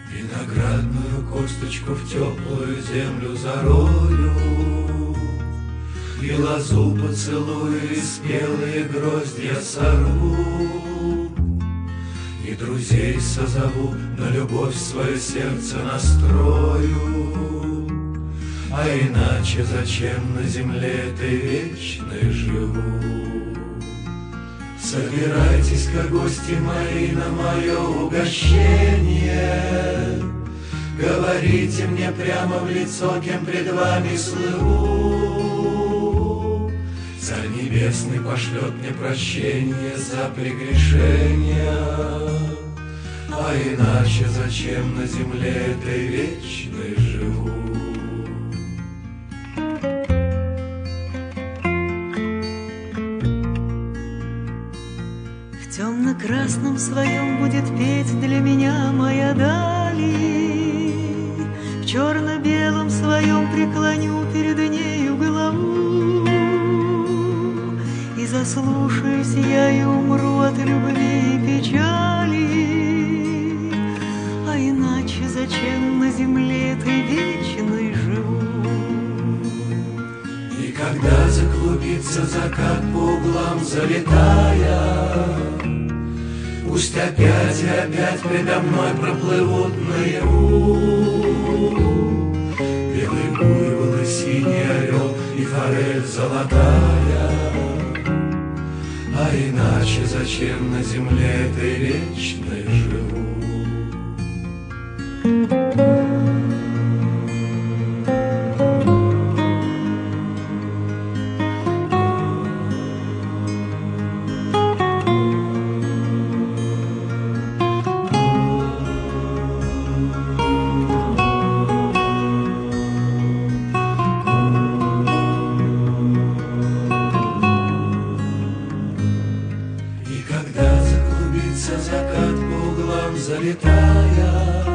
Виноградную косточку в теплую землю зарою, и лозу поцелую, и спелые гроздья сорву, и друзей созову, на любовь свое сердце настрою. А иначе зачем на земле этой вечной живу? Собирайтесь-ка, гости мои, на мое угощение, говорите мне прямо в лицо, кем пред вами слыву. Царь Небесный пошлет мне прощение за прегрешения, а иначе зачем на земле этой вечной живу? В темно-красном своем будет петь для меня моя дали, в черно-белом своем преклоню перед нею голову, и заслушаюсь я и умру от любви и печали, а иначе зачем на земле этой вечной живу? И когда заклубится закат по углам залетая, пусть опять и опять предо мной проплывут наяву белый буйвол и синий орел и форель золотая, а иначе зачем на земле этой вечной живу? Закат по углам залетая,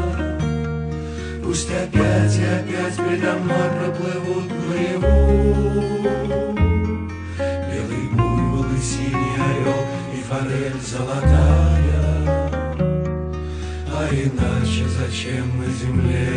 пусть опять и опять предо мной проплывут наяву белый буйвол и синий орел и форель золотая, а иначе зачем на земле